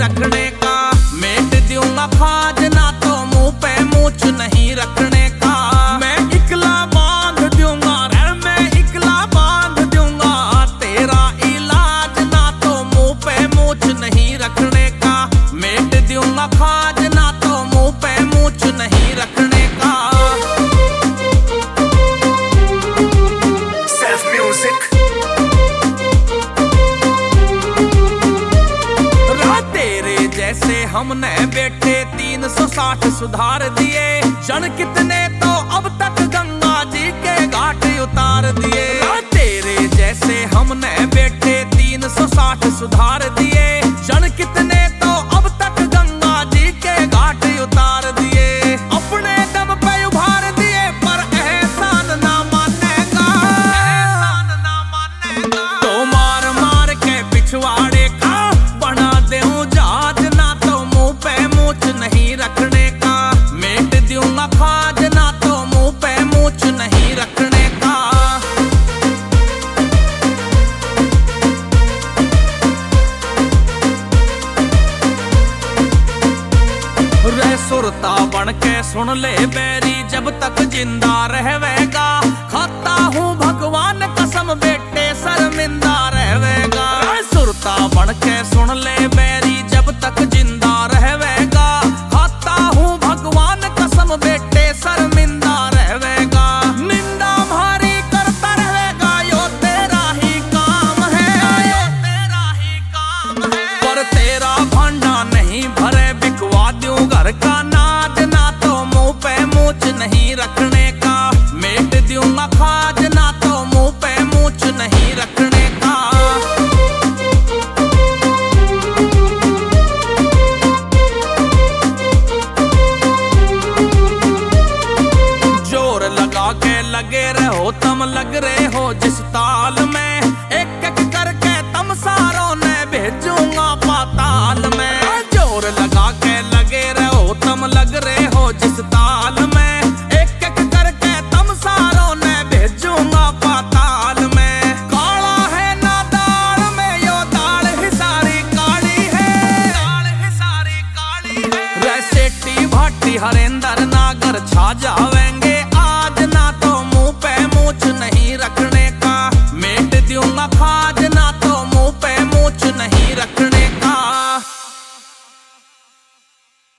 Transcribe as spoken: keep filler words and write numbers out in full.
रखने का। मेट दूंगा खाज ना तो मुंह पे मूछ नहीं रखने का। मैं इकला बांध दूंगा रे, मैं इकला बांध दूंगा तेरा इलाज ना तो मुंह पे मूछ नहीं रखने का। मेट दूंगा खाज ना तो मुंह पे मूछ नहीं रखने का। Self music. जैसे हमने बैठे तीन सौ साठ सुधार दिए, क्षण कितने तो अब तक गंगा जी के घाट उतार दिए। तेरे जैसे हमने बैठे तीन सौ साठ सुधार दिए, क्षण कितने तो अब तक गंगा जी के घाट उतार दिए। अपने दम पे उभार दिए पर एहसान ना मानेगा, एहसान ना मानेगा। तो मार मार के पिछवाड़े का बना देऊं जहाज ना तो मुंह पे मूछ नहीं रखने का। मेट दूंगा खाज ना तो मुंह पे मूछ नहीं रखने का। रे सुरता बन के सुन ले बैरी, जब तक जिंदा रहवेगा खाता हूँ भगवान कसम बेटे शर्मिंदा रहवेगा। सुरता बन के सुन ले बैरी, जब तक जिंदा रहवेगा खाता हूँ भगवान कसम बेटे शर्मिंदा रहवेगा। निंदा भारी करता रहेगा यो तेरा ही काम है, यो तेरा ही काम है। पर तेरा भांडा नहीं भरे बिकवा दूं घर का नाज ना तो मुंह पे मूछ नहीं रखने का। मेट दूंगा खाज ना तो मुंह पे मूछ नहीं रखने का। जोर लगा के लगे रहो तम लग रहे हो जिस ताल में, एक एक करके तम सारों ने भेजूंगा पाताल में। जोर लगा के लगे रहो तम लग रहे हो जिस ताल में, एक एक करके तम सारों ने भेजूंगा पाताल में। काला है ना दाल में यो दाल ही सारी काली है, दाल ही सारी काली है। रे सेठी भाटी हरेंद्र नागर छा जावेंगे